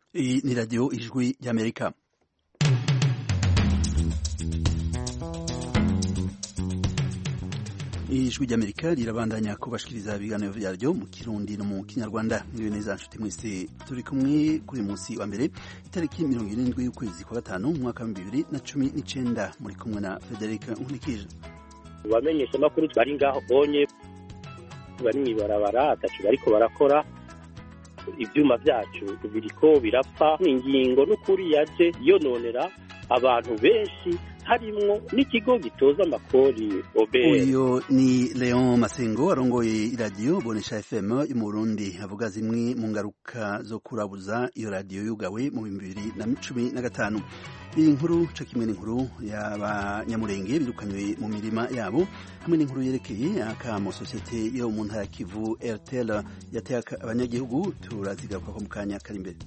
Iyi ni radiyo ijwi y'Amerika. Ijwi ry'Amerika rirabandanya kubashikiriza ibiganiro vyaryo mu Kirundi no mu Kinyarwanda. Niwe neza nshuti mwese turi kumwe kuri munsi wa mbere itariki 27 y'ukwezi kwa gatanu mwaka wa 2019 muri kumwe na Frederic Nkulikije. Bamenyesha makuru bari ngaho bonye bari mwibarabara atacu bariko barakora ivyuma vyacu biriko birapfa ingingo n'ukuri yaje yononera abantu benshi harimwo n'ikigo gitoza amakori OBR. Uyo ni Leon Masengo arongoye iradiyo Bonesha FM yo mu Burundi avuga zimwe mu ngaruka zo kurabuza iyo radiyo yugawe mu 2015. Iyi nkuru co kimwe n'inkuru y'abanyamurenge birukanywe mu mirima yabo hamwe n'inkuru yerekeye akamo societe yo mu ntara Kivu RTL yateye abanyagihugu turazigaruka ko mu kanya kari imbere.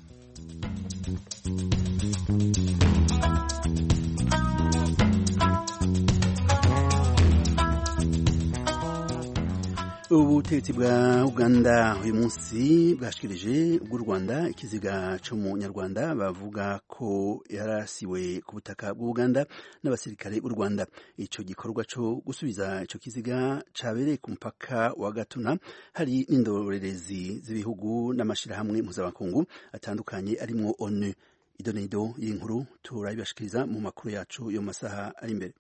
Ubutegetsi bwa Uganda uyu munsi bwashikirije bw'u Rwanda ikiziga cyo mu Nyarwanda bavuga ko yarasiwe ku butaka bw'u Uganda n'abasirikare b'u Rwanda. Ico gikorwa cyo gusubiza ico kiziga cabereye ku mpaka wa Gatuna hari n'indorerezi z'ibihugu n'amashirahamwe mpuzamakungu atandukanye arimwo ONU. Idonido y'inkuru turabibashikiriza mu makuru yacu yo masaha ari imbere.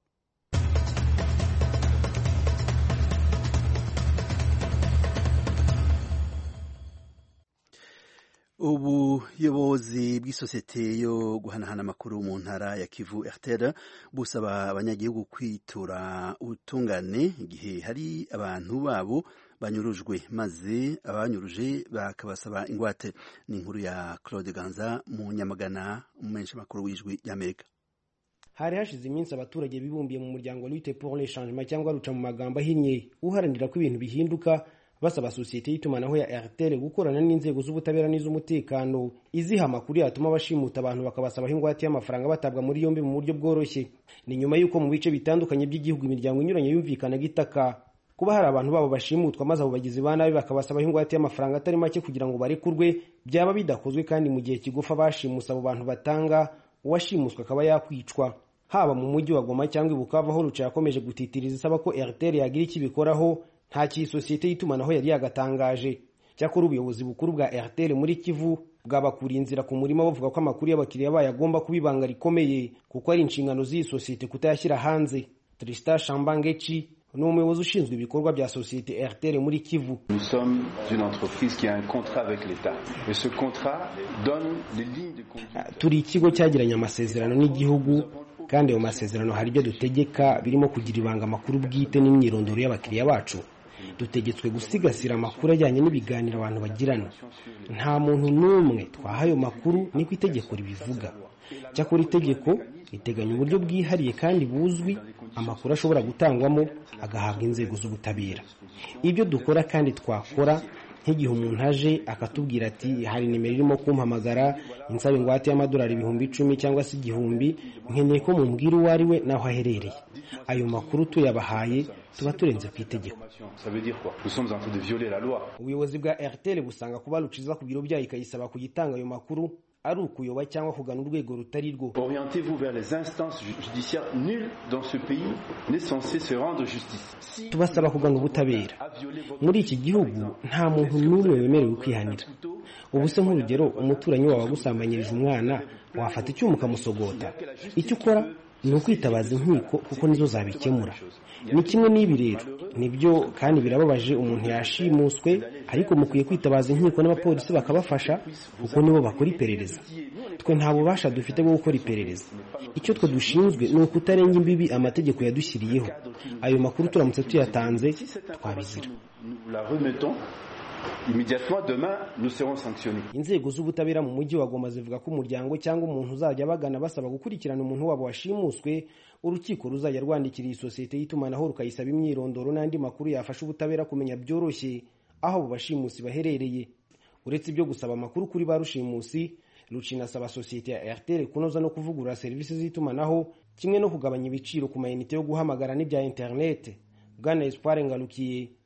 Ubuyobozi bw'isosiyete yo guhanahana amakuru mu ntara ya Kivu RTL busaba abanyagihugu kwitura ubutungane igihe hari abantu babo banyurujwe maze abanyuruje bakabasaba ingwate. Ni inkuru ya Claude Ganza mu Nyamagana umumenyesha makuru w'ijwi y'Amerika. Hari hashize iminsi abaturage bibumbiye mu muryango Lutte pour le Changement cyangwa ruca mu magambo ahinnye uharanira ko ibintu bihinduka basaba sosiyete y'itumanaho ya RTL gukorana n'inzego z'ubutabera n'iz'umutekano iziha amakuru yatuma bashimuta abantu bakabasaba ingwate y'amafaranga batabwa muri yombi mu buryo bworoshye. Ni nyuma y'uko mu bice bitandukanye by'igihugu imiryango inyuranye yumvikana gitaka kuba hari abantu babo bashimutwa maze abo bagizi ba nabi bakabasaba ingwate y'amafaranga atari make kugira ngo barekurwe byaba bidakozwe kandi mu gihe kigufa bashimusa abo bantu batanga uwashimuswa akaba yakwicwa. Haba mu mujyi wa Goma cyangwa i Bukavu aho ruca yakomeje gutitiriza isaba ko RTL yagira ikibikoraho nta cy'isosiyete y'itumanaho yari yagatangaje. Cyakora ubuyobozi bukuru bwa RTL muri Kivu bwabakuriye inzira ku murima bavuga ko amakuru y'abakiriya bayo agomba kubibanga rikomeye kuko ari inshingano z'iyi sosiyete kutayashyira hanze. Tristan Shambangechi ni umuyobozi ushinzwe ibikorwa bya sosiyete RTL muri Kivu. Nous sommes une entreprise qui a un contrat avec l'État et ce contrat donne les lignes de conduite. Turi ikigo cyagiranye amasezerano n'igihugu kandi ayo masezerano hari ibyo dutegeka birimo kugira ibanga amakuru bwite n'imyirondoro y'abakiriya bacu. Dutegetswe gusigasira amakuru ajyanye n'ibiganiro abantu bagirana. Nta muntu n'umwe twahaye ayo makuru niko itegeko ribivuga. Cyakora itegeko riteganya uburyo bwihariye kandi buzwi amakuru ashobora gutangwamo agahabwa inzego z'ubutabera. Ibyo dukora kandi twakora nk'igihe umuntu aje akatubwira ati hari nimero irimo kumpamagara insaba ingwate y'amadolari 10,000 cyangwa se 1,000 nkeneye ko mumbwira uwo ari we naho aherereye. Ayo makuru tuyabahaye tuba turenze ku itegeko. Ubuyobozi bwa RTL busanga kuba ruciza ku biro byayo ikayisaba kugitanga ayo makuru ari ukuyoba cyangwa kugana urwego rutari rwo. Orientez-vous vers les instances judiciaires. Nul dans ce pays n'est censé se rendre justice. Tubasaba kugana ubutabera. Muri iki gihugu nta muntu n'umwe wemerewe kwihanira. Ubu se nk'urugero umuturanyi wawe agusambanyirije umwana wafata icyuma ukamusogota. Icyo ukora ni ukwitabaza inkiko kuko nizo zabikemura. Ni kimwe n'ibi rero nibyo kandi birababaje umuntu yashimuswe ariko mukwiye kwitabaza inkiko n'abapolisi bakabafasha kuko nibo bakora iperereza. Twe nta bubasha dufite bwo gukora iperereza. Icyo twe dushinzwe ni ukutarenga imbibi amategeko yadushyiriyeho. Ayo makuru turamutse tuyatanze twabizira. Immédiatement demain nous serons sanctionnés. Inzego z'ubutabera mu mujyi wa Goma zivuga ko umuryango cyangwa umuntu uzajya bagana basaba gukurikirana umuntu wabo washimuswe urukiko ruzajya rwandikira iyi sosiyete y'itumanaho rukayisaba imyirondoro n'andi makuru yafasha ubutabera kumenya byoroshye aho abo bashimusi baherereye. Uretse ibyo gusaba amakuru kuri ba rushimusi, rucinasaba sosiyete ya RTL kunoza no kuvugurura serivisi z'itumanaho kimwe no kugabanya ibiciro ku mayinite yo guhamagara n'ibya internet. Bwana Espoir Ngarukiye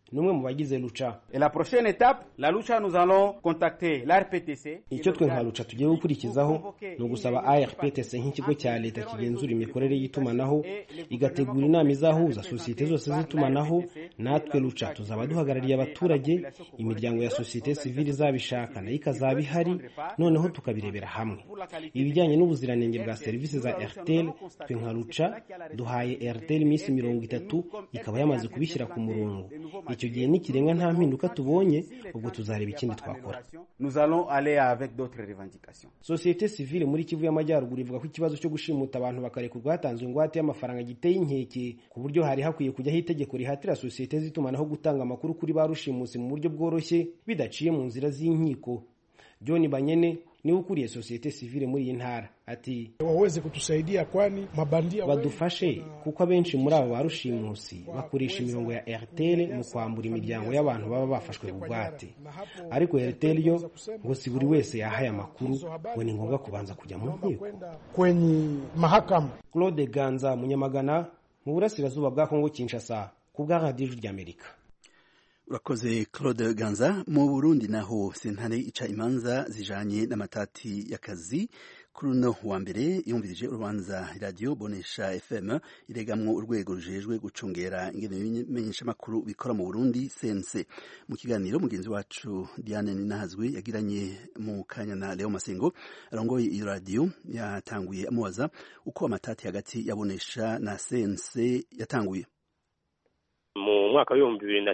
numwe mu bagize Lucha. Et la prochaine étape, la Lucha, nous allons contacter l'ARPTC. Icyo twe nka Lucha tugiye gukurikizaho ni ugusaba ARPTC nk'ikigo cya leta kigenzura imikorere y'itumanaho igategura inama izahuza sosiyete zose z'itumanaho. Natwe Lucha tuzaba duhagarariye abaturage, imiryango ya sosiyete sivile izabishaka nayo ikazaba ihari, noneho tukabirebera hamwe. Ibijyanye n'ubuziranenge bwa serivisi za Airtel, twe nka Lucha duhaye Airtel iminsi 30 ikaba yamaze kubishyira ku murongo. Icyo gihe nikirenga nta mpinduka tubonye, ubwo tuzareba ikindi twakora. Nous allons aller avec d'autres revendications. Sosiyete sivile muri Kivu y'Amajyaruguru ivuga ko ikibazo cyo gushimuta abantu bakarekurwa hatanzwe ingwate y'amafaranga giteye inkeke, ku buryo hari hakwiye kujyaho itegeko rihatira sosiyete z'itumanaho gutanga amakuru kuri ba rushimusi mu buryo bworoshye bidaciye mu nzira z'inkiko. John Banyene niwe ukuriye sosiyete sivile muri iyi ntara ati waweze kutusaidia kwani mabandia badufashe kuko abenshi muri abo barushimusi bakoresha imirongo ya Airtel mu kwambura imiryango y'abantu baba bafashwe bugwate, ariko Airtel yo ngo si buri wese yahaye amakuru, ngo ni ngombwa kubanza kujya mu nkiko kwenye mahakama. Claude Ganza Munyamagana mu burasirazuba bwa Kongo Kinshasa ku bwa Radio y'Amerika. Urakoze Claude Ganza. Mu Burundi naho sentare ica imanza zijanye n'amatati y'akazi kuri no wa mbere yumvirije urubanza Radio Bonesha FM iregamwo urwego rujejwe gucungera ingene bimenyesha makuru bikora mu Burundi CNC. Mu kiganiro mugenzi wacu Diane Ninahazwe yagiranye mu kanya na Leo Masengo arongoye iyo radio yatanguye amubaza uko amatati hagati ya Bonesha na CNC yatanguye. Mu mwaka wa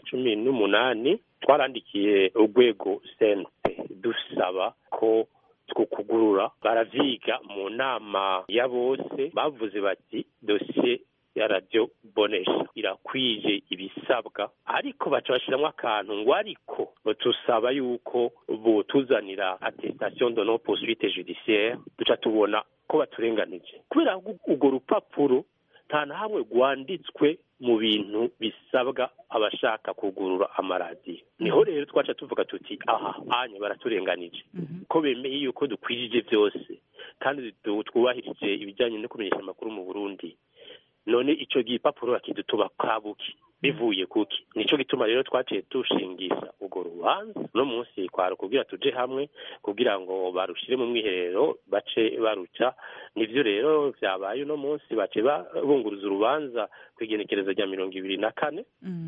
2018 twarandikiye urwego CNC dusaba ko twukugurura. Baravyiga mu nama ya bose, bavuze bati dossier ya Radio Bonesha irakwije ibisabwa, ariko baca bashiramwo akantu ngo ariko tusaba yuko botuzanira attestation de non poursuite judiciaire. Duca tubona ko baturenganije kubera urwo rupapuro nta na hamwe rwanditswe mu bintu bisabwa abashaka kugurura amaradiyo. Niho rero twaca tuvuga tuti aha anye baraturenganije ko bemeye yuko dukwijije byose kandi twubahirije ibijyanye no kumenyesha amakuru mu Burundi. None ico gipapuro akidutuba kabuki bivuye kuki? Nico gituma rero twaciye tushingisha urwo rubanza no munsi kwaro kugira tuje hamwe kugira ngo barushire mu mwiherero bace baruca. Nivyo rero vyabaye no munsi bace bunguruza urubanza kwigenekereza rya 24.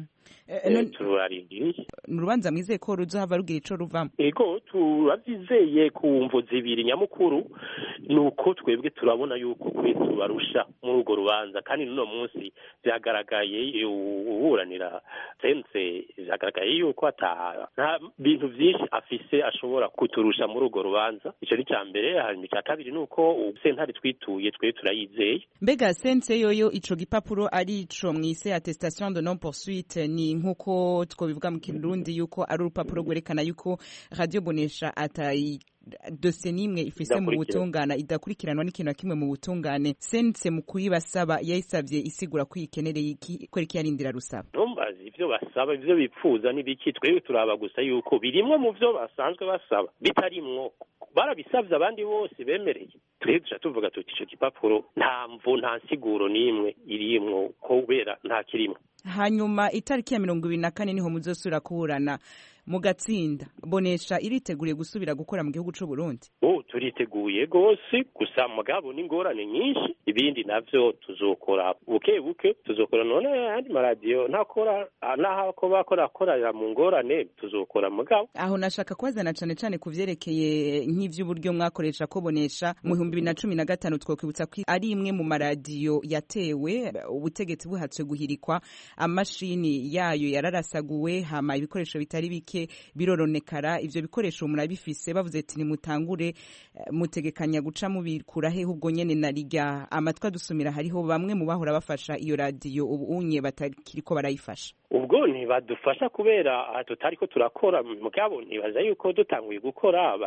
Turarindiriye urubanza mwizeye ko ruzohava rugira ico ruvamo. Ego turavyizeye ku mvo zibiri nyamukuru, nuko twebwe turabona yuko kwe tubarusha muri urwo rubanza, kandi no munsi vyagaragaye uburanira sense vyagaragaye yuko nta bintu vyinshi afise ashobora kuturusha muri urwo rubanza. Ico ni cambere. Hanyuma ica kabiri nuko sentare twituye twe turayizeye. Mbega sense yoyo ico gipapuro ari ico mwise attestation de non poursuite, ni nkuko twobivuga mu Kirundi yuko ari urupapuro gwerekana yuko Radio Bonesha atayi dosiye nimwe ifise mu butungane idakurikiranwa n'ikintu kimwe mu butungane. Sense mu kuribasaba yayisavye isigura ko ikenereye iki ko yarindira rusaba. Nombazi ivyo basaba ivyo bipfuza n'ibiki, twebwe turaba gusa yuko birimwe mu vyo basanzwe basaba bitarimwo. Barabisavye abandi bose bemereye. Twebwe tuvuga tuti ico gipapuro nta mvu nta siguro nimwe irimwo kubera nta kirimo. Hanyuma itariki ya 24 niho muzosura kuburana mugatsinda. Bonesha iriteguriye gusubira gukora mu gihugu c'u Burundi? Turiteguye gose, gusa mugabo n'ingorane nyinshi. Ibindi navyo tuzokora buke buke, tuzokora none andi maradiyo ntakora naho ko bakorera mu ngorane tuzokora mugabo. Aho nashaka kwazana cane kuvyerekeye nk'ivy'uburyo mwakoresha ko Bonesha mu 2015 twokwibutsa ko ari imwe mu maradiyo yatewe, ubutegetsi buhatswe guhirikwa, amashini yayo yararasaguwe, hama ibikoresho bitari bike biroronekara. Ivyo bikoresho murabifise, bavuze ati nimutangure mutegekanya guca mubikura he ubwo nyene narijya amatwa dusumira hariho bamwe mu bahora bafasha iyo radio ubu unye batakiriko barayifasha. Ubwo ntibadufasha kubera tutariko turakora, mugabo ntibaza yuko dutanguye gukora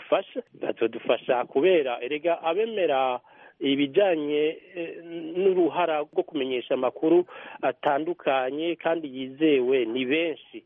bazodufasha kubera erega abemera ibijanye n'uruhara rwo kumenyesha amakuru atandukanye kandi yizewe ni benshi.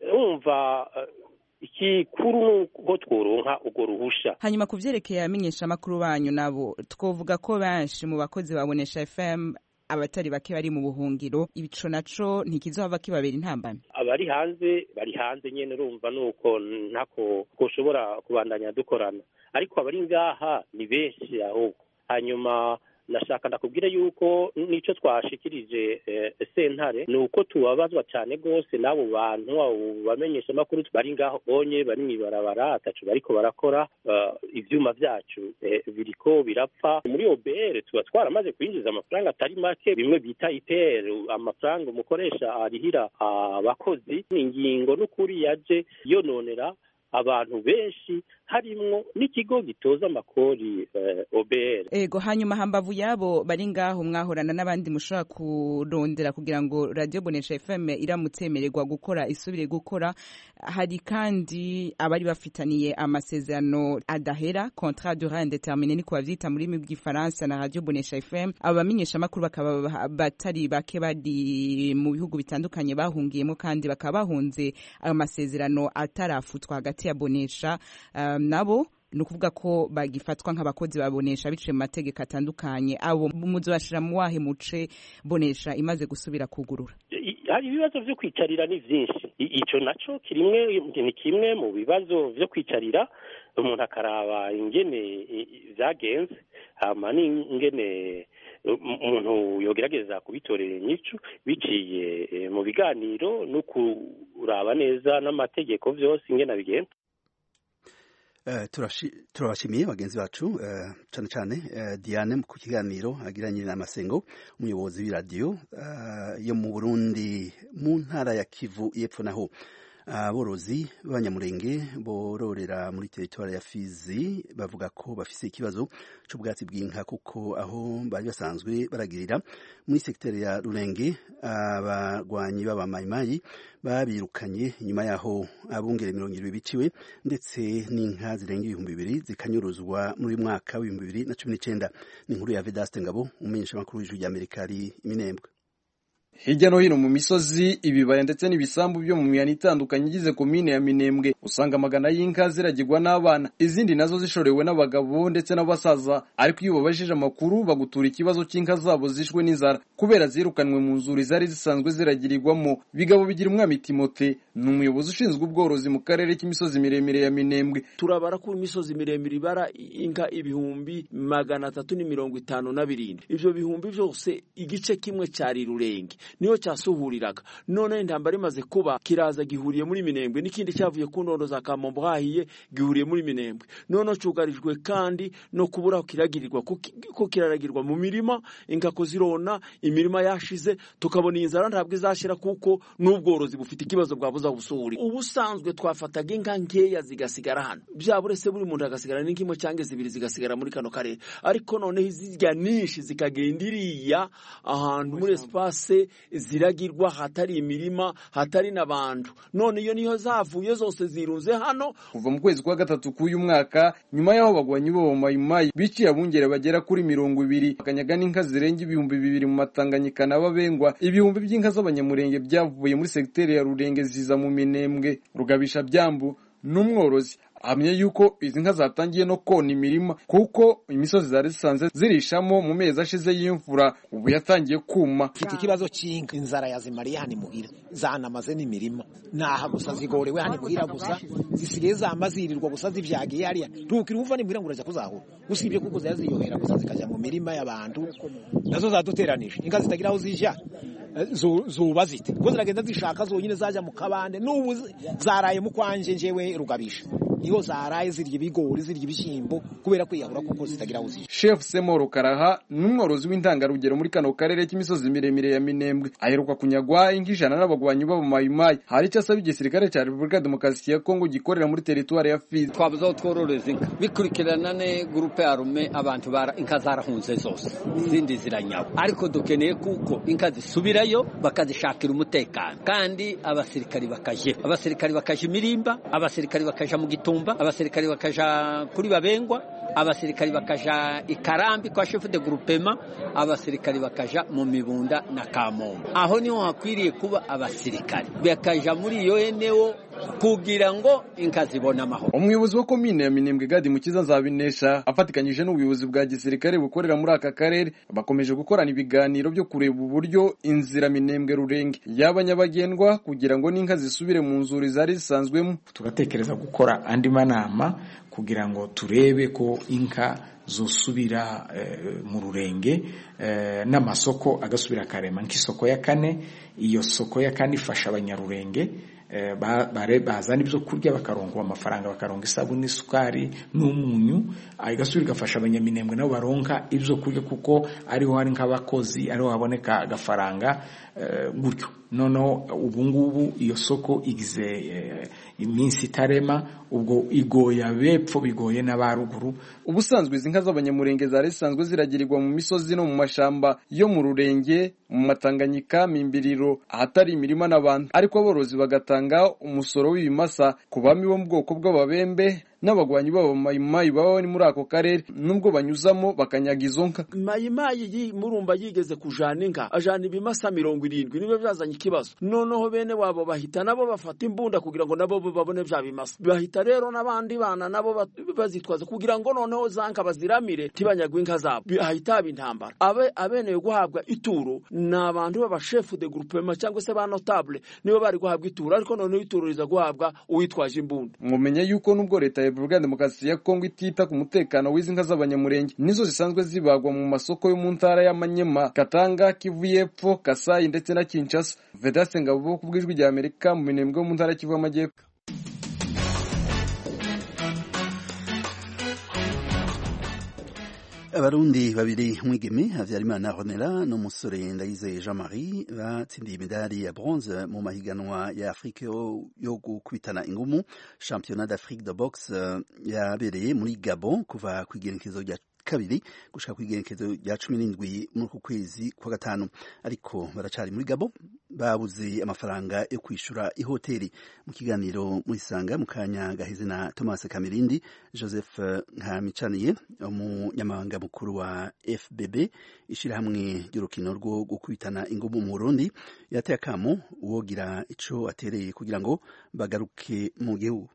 Umva ikikuru nuko tworonka ugo ruhusha. Hanyuma kuvyerekeye amenyesha amakuru banyu nabo twovuga ko benshi mu bakozi babonesha FM abatari bake bari mu buhungiro, ibico naco ntikizohava kibabera intambamye. abari hanze bari hanze nyene urumva nuko ntako koshobora kubandanya dukorana, ariko abari ngaha ni benshi ahubwo. Hanyuma nashaka ndakubwira yuko nico twashikirije sentare nuko tubabazwa cyane gose n'abo bantu bamenyesha makuru bari ngaho onye bari mwibarabara atacu bariko barakora, ivyuma vyacu biriko birapfa. Muri OBR tuba twaramaze kwinjiza amafaranga atari make, bimwe bita IPR, amafaranga umukoresha arihira abakozi. Ingingo n'ukuri yaje yononera abantu benshi harimwo n'ikigo gitoza amakori OBR. Ego, hanyuma hambavu yabo bari ngaho mwahorana n'abandi mushobora kurondera kugira ngo Radio Bonesha FM iramutsemererwa gukora isubire gukora. Hari kandi abari bafitaniye amasezerano adahera, contrat durable indéterminé ni kubavyita muri bw'ifaransa na Radio Bonesha FM. Abamenyesha makuru bakaba batari bake bari mu bihugu bitandukanye bahungiyemo kandi bakaba bahunze amasezerano atarafutwa hagati ya Bonesha nabo nukuvuga ko bagifatwa nk'abakozi babonesha biciye mu mategeko atandukanye. Abo muzobashira mu wahe muce Bonesha imaze gusubira kugurura? Hari ibibazo vyo kwicarira ni vyinshi, ico naco ni kimwe mu bibazo vyo kwicarira umuntu akaraba ingene vyagenze, hama n'ingene umuntu yogerageza kubitorera inyishu biciye mu biganiro no kuraba neza n'amategeko vyose ingene bigenda. turabashimiye bagenzi bacu cyane cyane Diane ku kiganiro agiranye na Masengo, umuyobozi w'iradiyo yo mu Burundi mu ntara ya Kivu y'Epfo. Naho aborozi b'abanyamurenge bororera muri teritwari ya Fizi bavuga ko bafise ikibazo c'ubwatsi bw'inka, kuko aho bari basanzwe baragirira muri sekiteri ya Rurenge abagwanyi b'abamayimayi babirukanye. Nyuma yaho abungere 20 biciwe ndetse n'inka zirenga 2,000 zikanyuruzwa muri mwaka wa 2019. Ni inkuru ya Vedaste Ngabo, umenyesha makuru w'ijwi ry'Amerika ari Minembwe. Hirya no hino mu misozi, ibibaya ndetse n'ibisambu byo mu mihana itandukanye igize komine ya Minembwe usanga amagana y'inka ziragirwa n'abana, izindi nazo zishorewe n'abagabo ndetse n'abasaza. Ariko iyo babajije amakuru bagutura ikibazo cy'inka zabo zishwe n'inzara kubera zirukanwe mu nzuri zari zisanzwe ziragirirwamo. Bigabo bigira umwami Timote ni umuyobozi ushinzwe ubworozi mu karere k'imisozi miremire ya Minembwe. Turabara ku imisozi miremire ibara inka 357. Ivyo bihumbi byose igice kimwe cyari Rurenge niyo cyasuhuriraga. None intambara imaze kuba kiraza gihuriye muri Minembwe, n'ikindi cyavuye ku ndondo za Kamombo hahiye gihuriye muri Minembwe. None cugarijwe kandi no kubura kiragirirwa ko kiraragirwa mu mirima, inka ko zirona imirima yashize, tukabona inzara ntabwo izashira kuko n'ubworozi bufite ikibazo bwabuza gusuhuri. Ubusanzwe twafataga inka nkeya zigasigara hano, byaburese buri muntu agasigara n'ingimo cyangwa zibiri zigasigara muri kano karere. Ariko none izijya nishi zikagendiriya ahantu muri espace ziragirwa hatari imirima hatari n'abantu. None iyo niyo zavuye zose zirunze hano kuva mu kwezi kwa gatatu k'uyu mwaka. Nyuma yaho bagwanyi bo mayimayi biciye abungere bagera kuri 200 bakanyaga n'inka zirenga 2,000 mu Matanganyika n'Ababengwa. Ibihumbi by'inka z'abanyamurenge byavuye muri sekiteri ya Rurenge ziza mu Minembwe. Rugabisha Byambu n'umworozi amye yuko izi nka zatangiye no kona imirima kuko imisozi zari zisanze zirishamo mu mezi ashize y'imvura ubu yatangiye kuma. Fite ikibazo cy'inka, inzara yazimariye hani muhira, zanamaze n'imirima naha gusa zigorewe hani muhira gusa, zisigaye zamazirirwa gusa zivyagiye hariya tukiri uva ni muhira ngo uraza kuzahura, usibye kuko zaziyohera gusa zikaja mu mirima y'abantu, nazo zaduteranije inka zitagira aho zija zuba zite ko ziragenda zishaka zonyine zaja mu kabande. N'ubu zaraye mu kwanje njewe Rugabisha niho zaraye zirya ibigori zirya ibishimbo kubera kwiyahura kuko zitagira uzije. Chef Semoro Karaha n'umworozi w'intangarugero muri kano karere k'imisozi miremire ya Minembwe aheruka kunyagwa ingijana n'abagwanyi b'abamayimayi. Hari icyo asaba igisirikare cya Repubulika Demokarasi ya Kongo gikorera muri teritwari ya Fizi. Twabuza twororeza inka bikurikirana ne groupe arme abantu bara inka zarahunze zose zindi ziranyawe, ariko dukeneye kuko inka zisubirayo bakazishakira umutekano kandi abasirikari bakaje Mirimba, abasirikari bakaja mu Gitumba, abasirikari bakaja kuri Babengwa, abasirikari bakaja Ikarambi kwa chef de groupement, abasirikari bakaja mu Mibunda na Kamombo. Aho niho hakwiriye kuba abasirikari bakaja muri yo eneo kugira ngo inka zibone amahoro. Umuyobozi wa komine ya Minembwe Gadi Mukiza Nzabinesha afatikanyije n'ubuyobozi bwa gisirikare bukorera muri aka karere bakomeje gukorana ibiganiro byo kureba uburyo inzira Minembwe Rurenge yaba nyabagendwa kugira ngo n'inka zisubire mu nzuri zari zisanzwemo. Tugatekereza gukora andi manama kugira ngo turebe ko inka zosubira mu Rurenge n'amasoko agasubira karema nk'isoko ya kane. Iyo soko ya kane ifasha abanyarurenge bazana ibyo kurya bakaronka amafaranga, bakaronka isabuni n'isukari n'umunyu, igasubira igafasha abanyaminembwe nabo baronka ibyo kurya kuko ariho hari nk'abakozi, ariho haboneka agafaranga gutyo. Noneho ubu ngubu iyo soko igize iminsi itarema, ubwo igoya bepfo bigoye n'abaruguru. Ubusanzwe izi nka z'abanyamurenge zari zisanzwe ziragirirwa mu misozi no mu mashamba yo mu Rurenge, mu Matanganyika, Mimbiriro, ahatari imirima n'abantu, ariko aborozi bagatanga umusoro w'ibimasa ku bami bo mu bwoko bw'ababembe n'abagwanyi babo mayimayi baba muri ako karere, nubwo banyuzamo bakanyaga izo nka. Mayimayi murumva yigeze kujana inka ajana ibimasa 70 nibe byazanye ikibazo. Noneho bene wabo bahita nabo bafata imbunda kugira ngo nabo babone bya bimasa, bahita rero n'abandi bana nabo bazitwaza kugira ngo noneho zanka baziramire tibanyagwa inka zabo, bahita bintambara. Abene yo guhabwa ituro n'abantu baba chef de groupement cyangwa se ba notable nibo bari guhabwa ituro, ariko noneho ituro riza guhabwa uwitwaje imbunda. Mumenye yuko nubwo leta ya Repubulika Demokarasi ya Kongo itita ku mutekano w'izi nka z'abanyamurenge, nizo zisanzwe zibagwa mu masoko yo mu ntara y'Amanyema, Katanga, Kivu y'Epfo, Kasai ndetse na Kinshasa. Vedaste Ngabo ku bw'ijwi rya Amerika mu Minembwe mu ntara Kivu y'Amajyepfo. Abarundi babiri mwigeme Havyarimana Ronela n'umusore Ndayizeye Jean Marie batsindiye imidari ya bronze mu mahiganwa ya Afrique yo gukubitana ingumu, Championnat d'Afrique de boxe yabereye muri Gabon kuva ku igenekerezo rya kabiri gushika ku igenekerezo rya 17 muri ku kwezi kwa gatanu, ariko baracari muri Gabon babuze amafaranga yo kwishura ihoteli. Mu kiganiro muri Sanga mu kanya gaheze na Thomas Kamirindi, Joseph Nkamicaniye umunyamabanga mukuru wa FBB ishirahamwe ry'urukino rwo gukubitana ingumu mu Burundi yateye akamo uwogira ico atereye kugira ngo bagaruke mu gihugu.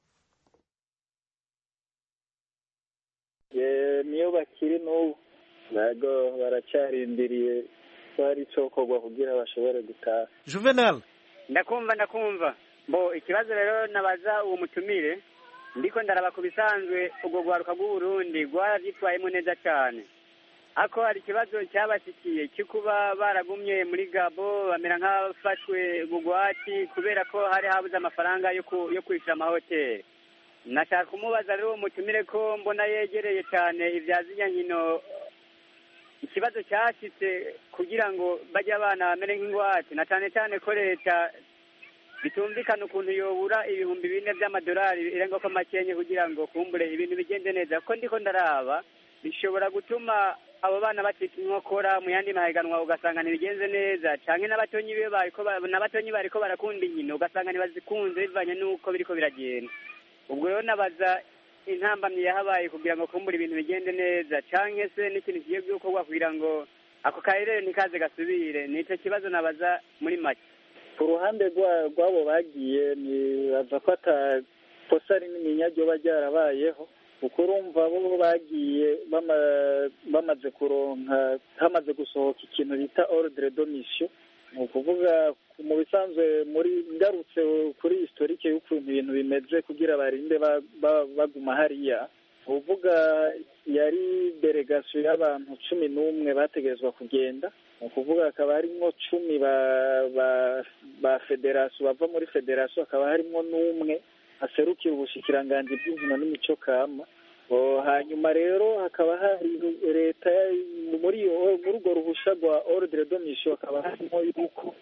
Niyo bakiri n'ubu ntago baracarindiriye bari cokorwa kugira bashobore gutaha. Juvenal ndakumva bo ikibazo rero nabaza uwo mutumire ndiko ndaraba ku bisanzwe ubwo gwaruka rw'u Burundi rwaravyitwayemo neza cyane, ako hari ikibazo cyabashikiye cy'ukuba baragumye muri Gabo bamera nk'abafashwe bugwati kubera ko hari habuze amafaranga yo kwishura amahoteli. Nashaka kumubaza rero umutumire ko mbona yegereye cyane ivyazinya nkino, ikibazo cyashitse kugira ngo bajye abana bamere nk'ingwate, na cyane cyane ko leta bitumvikana ukuntu yobura ibihumbi 4 by'amadolari irenga ko makenye kugira ngo kumbure ibintu bigende neza. Ko ndiko ndaraba bishobora gutuma abo bana bacika inkokora mu yandi mahiganwa ugasanga ntibigenze neza, canke n'abatonyi bariko barakunda inkino ugasanga ntibazikunze bivanye n'uko biriko biragenda. Ubwo rero nabaza intambamye yahabaye kugira ngo kumbura ibintu bigende neza, canke se n'ikintu kigiye gukorwa kugira ngo ako karere ntikaze gasubire. Nico kibazo nabaza muri make. Ku ruhande rwabo bagiye nibaza ko atakosa rinini ryo bajyarabayeho, kuko urumva bo bagiye bamaze kuronka hamaze gusohoka ikintu bita ordre de mission. Ni ukuvuga mu bisanzwe muri ngarutse kuri historique y'ukuntu ibintu bimeze kugira barinde baguma hariya, uvuga yari delegation y'abantu 11 bategerezwa kugenda, ni ukuvuga akaba harimo 10 ba federation bava muri federation, akaba harimo n'umwe aserukira ubushikiranganje bw'inkino n'imico kama. Hanyuma rero hakaba hari leta muri urwo ruhusha rwa ordre de mission hakaba harimo yuko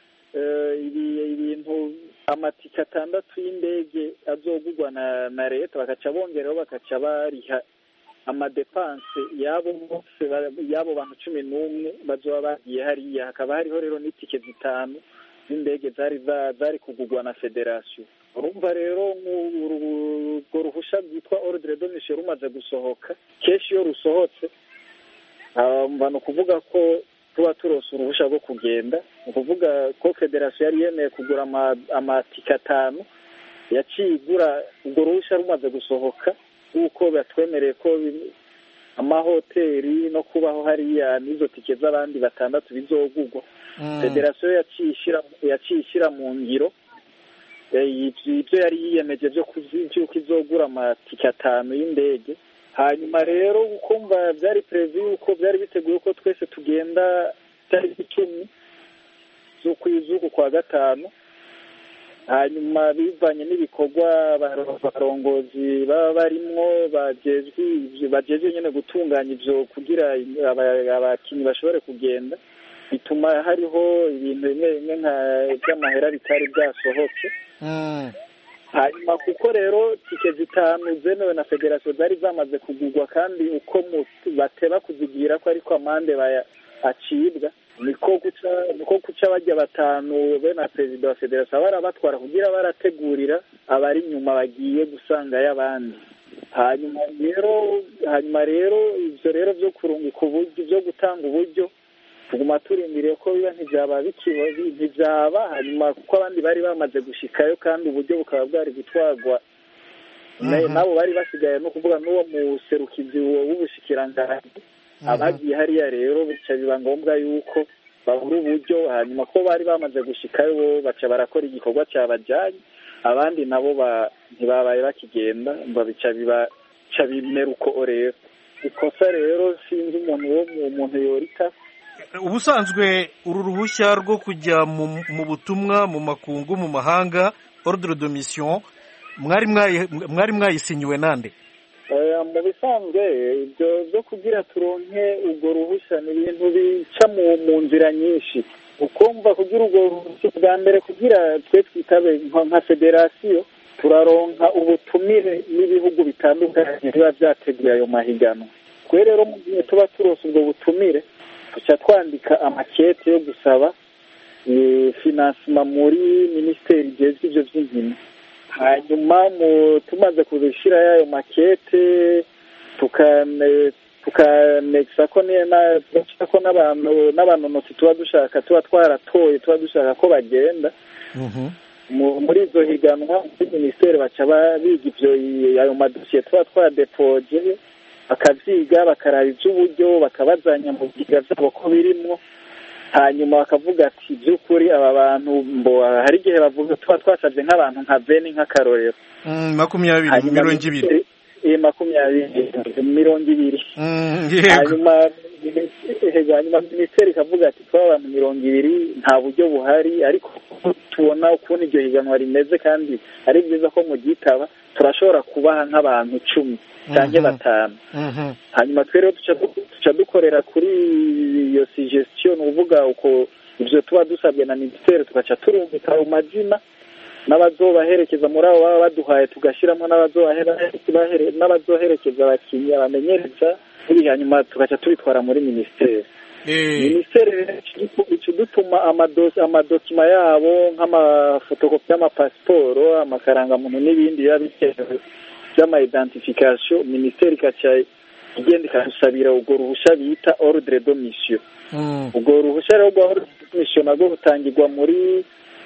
ibintu amatike 6 y'indege azogurwa na leta, bakaca bongeraho bakaca bariha amadepanse yabo bose yabo bantu 11 bazoba bagiye hariya. Hakaba hariho rero n'itike 5 z'indege zari kugurwa na federation. Urumva rero urwo ruhusha rwitwa ordre de mission rumaze gusohoka, keshi iyo rusohotse mbano kuvuga ko tuba turose uruhusha rwo kugenda, ukuvuga ko federation yari yemeye kugura amatike 5 yaciye igura urwo ruhushya rumaze gusohoka kuko batwemereye ko amahoteli no kubaho hariya n'izo tike z'abandi 6 bizogurwa. Federasiyo yaciye ishyira mu ngiro ibyo yari yiyemeje by'uko izogura amatike 5 y'indege. Hanyuma rero ukumva byari prevu yuko byari biteguye ko twese tugenda tariki 10 z'ukwezi kwa gatanu. Hanyuma bivanye n'ibikorwa abarongozi baba barimwo bajejwe nyene gutunganya ivyo kugira abakinyi bashobore kugenda, bituma hariho ibintu bimwe nka by'amahera bitari byasohotse. Hanyuma kuko rero tike 5 zemewe na federasiyo zari zamaze kugurwa kandi uko bateba kuzigira ko ariko amande acibwa, niko kuca bajya 5 be na perezida wa federasiyo barabatwara kugira barategurira abari nyuma bagiye gusanga y'abandi. hanyuma rero ivyo rero byo kurungika uburyo byo gutanga uburyo tuguma turindiriye ko biba ntibyaba hanyuma kuko abandi bari bamaze gushikayo kandi uburyo bukaba bwari gutwarwa nabo bari basigaye no kuvuga n'uwo muserukizi w'ubushikiranganji. Abagiye hariya rero bica biba ngombwa yuko babura uburyo, hanyuma ko bari bamaze gushikayo baca barakora igikorwa cyabajyanye, abandi nabo ntibabaye bakigenda ngo bica bimera uko rero ikosa rero sinzi umuntu yorita. Ubusanzwe uru ruhushya rwo kujya mu butumwa mu makungu mu mahanga ordre de mission mwari mwayisinyiwe nande? Mu bisanzwe ibyo byo kugira turonke urwo ruhushya ni ibintu bica mu nzira nyinshi. Ukumva kugira urwo ruhushya bwa mbere kugira twe twitabe nka federasiyo turaronka ubutumire n'ibihugu bitandukanye biba byateguye ayo mahiganwa. Twe rero mu gihe tuba turose ubwo butumire tuca twandika amakete yo gusaba finansima muri minisiteri ijejwe ibyo by'inkino. Hanyuma tumaze kuzishyira y'ayo makete tukanekisa ko n'abanonotsi tuba twaratoye tuba dushaka ko bagenda muri izo higanwa muri minisiteri baca biga ayo madosiye tuba twadepoje bakavyiga bakaraba ivy'uburyo bakabazanya mu byiga vyabo ko birimwo, hanyuma bakavuga ati by'ukuri aba bantu hari igihe bavuga tuba twasabye nk'abantu nka 20 nk'akarorero 20 hanyuma minisiteri ikavuga ati twaba abantu 20 nta buryo buhari, ariko tubona ukuntu iryo higanwa rimeze kandi ari byiza ko mugitaba turashobora kubaha nk'abantu 10 cyangwa 5. Hanyuma twero tuca dukorera kuri iyo suggestion uvuga uko ivyo tuba dusabye na minisiteri tugaca turumvika mu mazina n'abazobaherekeza muri abo baba baduhaye tugashiramo n'abazoherekeza abakinnyi abamenyereza, hanyuma tugaca tubitwara muri minisiteri. Minisiteri ico dutuma amadokima yabo nk'amafotokopi y'amapasiporo amakarangamuntu n'ibindi biba bikenewe by'ama-identification, minisiteri ikaca igenda ikadusabira urwo ruhushya bita ordre de mission. Urwo ruhushya rero rwa ordre de mission nabwo rutangirwa muri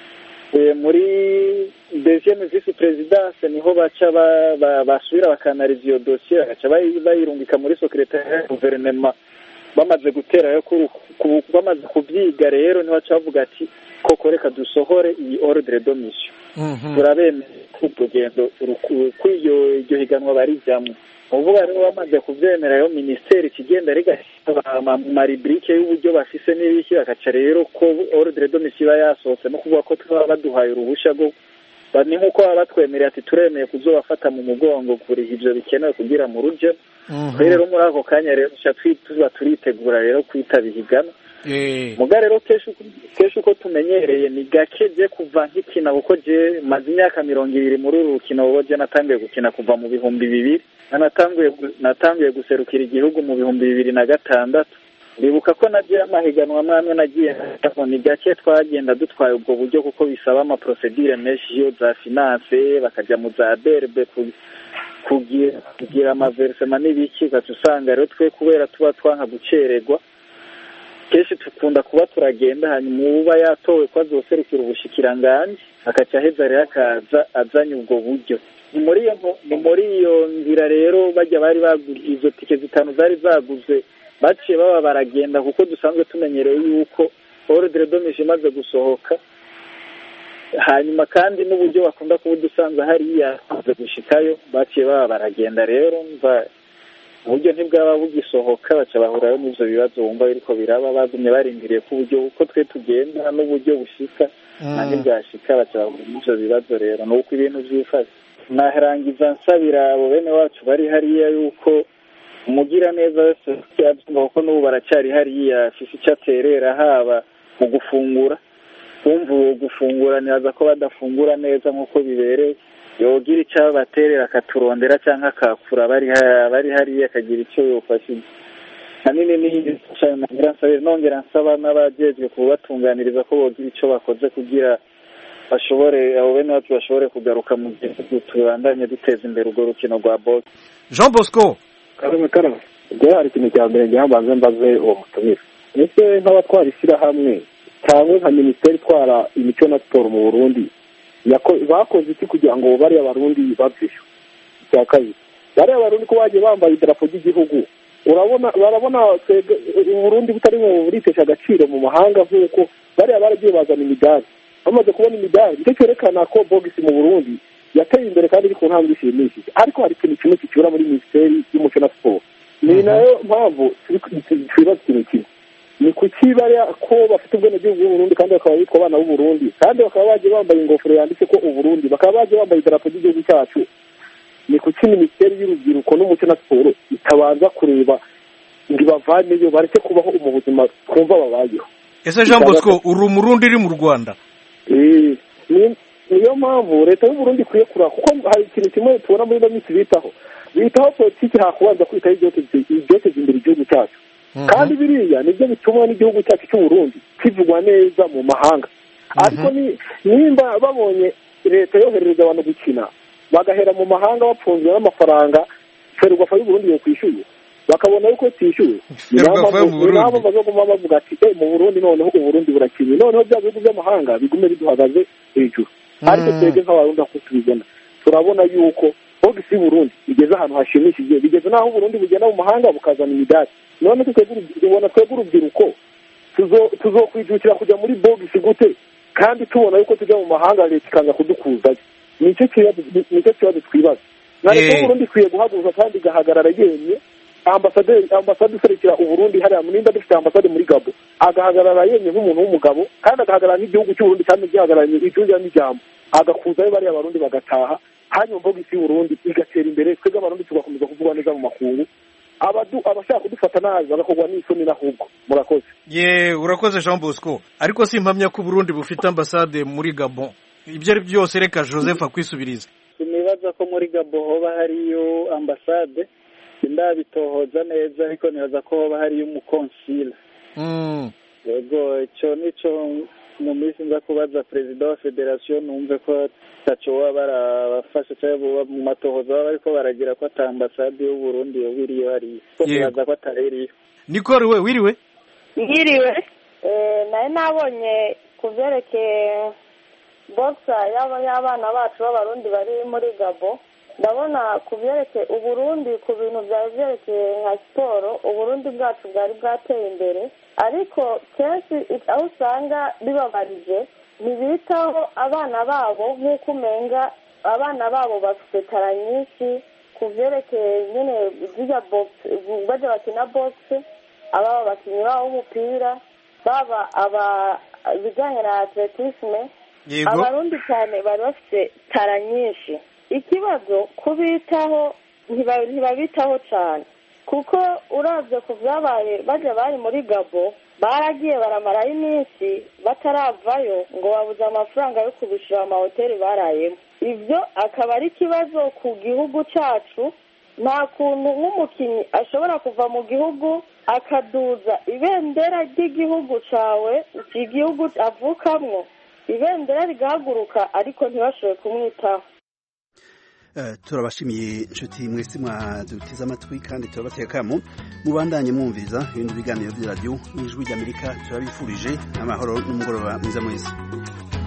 deuxième vice présidence, niho baca basubira bakanariza iyo dossier bagaca bayirungika muri secrétaire ya gouvernement. Bamaze guterayo bamaze kubyiga rero niho baca bavuga ati koko reka dusohore iyi ordre de mission. Turabemera urugendo iryo higanwa barijyamo. Uvuga rero bamaze kubyemera yo minisiteri ikigenda rigashyira mu maribrike y'uburyo bafise n'ibiki, bagaca rero ko ordre de mission iba yasohotse no kuvuga ko twaba baduhaye uruhushya rwo ni nk'uko baba batwemereye ati turemeye kuzobafata mu mugongo kuriha ivyo bikenewe kugira mu ruje. Rero muri ako kanya rero tuba turitegura rero kwitaba ihiganwa. Muga rero kesho uko tumenyereye ni gake je kuva nkikina kuko je maze imyaka 20 muri uru rukino wowe je natangiye gukina kuva mu 2000 natangiye guserukira igihugu mu 2006. Ndibuka ko nagiye amahiganwa amwe nagiye ni gake twagenda dutwaye ubwo buryo kuko bisaba amaprocedure menshi yo za finance bakaja mu za derbe kugira amaversement n'ibiki, usanga rero twe kubera tuba twanka gucererwa kenshi tukunda kuba turagenda hanyuma uba yatowe ko azoserukira ubushikiranganji akaca aheza rero akaza azanye ubwo buryo. Ni muri iyo nzira rero bajya bari baguze izo tike zitanu zari zaguze baciye baba baragenda kuko dusanzwe tumenyereye yuko ordre de mission imaze gusohoka hanyuma kandi n'uburyo bakunda kuba dusanze hariya gushikayo baciye baba baragenda rero mva uburyo ntibwaba bugisohoka baca bahurayo n'ivyo bibazo wumva biriko biraba bagumye barindiriye ko uburyo uko twe tugenda n'uburyo bushika nandi bwashika baca bahura n'ivyo bibazo rero nuko ibintu vyifashe. Narangiza nsabira abo bene wacu bari hariya yuko umugira neza wese cyazumva ko n'ubu baracari hariya afise icyo aterera haba mu gufungura kumva gufungura neza ko badafungura neza nk'uko bibereye yogira icyo baterera akaturondera cyangwa akakura bari hariya akagira icyo yofashije hanini n'iyindi nagira nsabira nongera nsaba n'abajejwe kubatunganiriza ko bogira icyo bakoze kugira bashobore abo bene wacu bashobore kugaruka mu gihe tubandanye duteza imbere urwo rukino rwa boxe. Jean Bosco karame ubwo hari ikintu cya mbere ngihambanze mbaze uwo mutumire ese nk'abatwara ishyirahamwe cyangwa nka minisiteri itwara imico na siporo mu Burundi bakoze iki kugira ngo bariya abarundi babyishe? Icya kabiri bariya abarundi ko bagiye bambaye idarapo ry'igihugu barabona Uburundi butari mu buritesha agaciro mu mahanga nk'uko bariya baragiye bazana imidari bamaze kubona imidari nicyo cyerekana ko bogisi mu Burundi yateye imbere kandi iri ku ntambwe ishimishije. Ariko hari ikintu kimwe kikibura muri minisiteri y'umuco na siporo, ni nayo mpamvu twibaza ikintu kimwe, ni kuki bariya ko bafite ubwenegihugu bw'Uburundi kandi bakaba bitwa abana b'Uburundi kandi bakaba bagiye bambaye ingofero yanditse ko Uburundi, bakaba bagiye bambaye idarapo ry'igihugu cyacu, ni kuki minisiteri y'urubyiruko n'umuco na siporo itabanza kureba ngo ibavaneyo bareke kubaho mu buzima twumva babayeho? Ese Jean Bosco uri umurundi uri mu Rwanda? Niyo mpamvu leta y'u Burundi ikwiye kuraba, kuko hari ikintu kimwe tubona muri ino minsi bitaho politiki hakubanza kwitaho ibyoteza imbere igihugu cyacu, kandi biriya nibyo bituma n'igihugu cyacu cy'u Burundi kivugwa neza mu mahanga. Ariko nimba babonye leta yoherereza abantu gukina bagahera mu mahanga bapfunzwe n'amafaranga Ferwafa y'u Burundi yo kwishyuye bakabona yuko tishyuye, nabo bazoguma bavuga ati mu Burundi noneho Uburundi burakinnye, noneho bya bihugu by'amahanga bigume biduhagaze hejuru. Ariko twebwe nk'abarundi ako tubibona turabona yuko bogisi Burundi igeze ahantu hashimishije, bigeze naho Burundi bugenda mu mahanga bukazana imidari. None twebwe urubyiruko tuzokwijukira kujya muri bogisi gute kandi tubona yuko tujya mu mahanga leta ikanga kudukuzayo? Nicyo kibazo twibaza. Na leta y'u Burundi ikwiye guhaguruka kandi igahagarara yemye, ambasade userukira Uburundi hariya muninda dufite ambasade muri Gabo agahagarara yemye nk'umuntu w'umugabo kandi agahagarara n'igihugu cy'u Burundi kandi gihagararanye icyuja n'ijambo agakuzayo bariya abarundi bagataha, hanyuma bogisi y'Uburundi igatera imbere, twebwe abarundi tugakomeza kuvugwa neza mu makungu, abashaka kudufata nabi bagakorwa n'isoni n'ahubwo. Murakoze. Urakoze Jean Bosco. Ariko simpamya ko Burundi bufite ambasade muri Gabon. Ibyo ari byose reka Joseph akwisubirize. Sinibaza ko muri Gabon hoba hariyo ambasade, ndabitohoza neza, ariko nibaza ko hoba hariyo umukonsila. Yego icyo nico mu minsi nza kubaza perezida wa federation numve ko taco baba barabafasha cyangwa mu matohoza baba ariko baragira ko ata ambasade y'u Burundi yobiriyo hariyo, ko nibaza ko atareriyo. Nicole we wiriwe? Ngiriwe naye nabonye kuvyerekeye boxa y'abana bacu b'abarundi bari muri Gabo, ndabona kuvyerekeye Uburundi ku bintu vyerekeye nka siporo Uburundi bwacu bwari bwateye imbere, ariko kenshi aho usanga bibabarije ntibitaho abana babo nk'uko umenga abana babo bafite tara nyinshi kuvyerekeye nyene zija box baje bakina box, ababa bakinyi babo umupira, baba bijanye na atletisme. Abarundi cyane bari bafite tara nyinshi. Ikibazo kubitaho ntibabitaho cyane, kuko uravye ku vyabaye baje bari muri Gabo baragiye baramarayo iminsi bataravayo ngo babuze amafaranga yo kubishira amahoteli barayemo. Ivyo akaba ari ikibazo ku gihugu cacu. Nta kuntu nk'umukinyi ashobora kuva mu gihugu akaduza ibendera ry'igihugu cawe, igihugu avukamwo, ibendera rigahaguruka ariko ntibashoboye kumwitaho. turabashimiye inshuti mwese mwadutiza amatwi kandi turabateye akamo mubandanye mwumviza ibindi biganiro by'iradiyo n'ijwi ry'Amerika turabifurije amahoro n'umugoroba mwiza mwese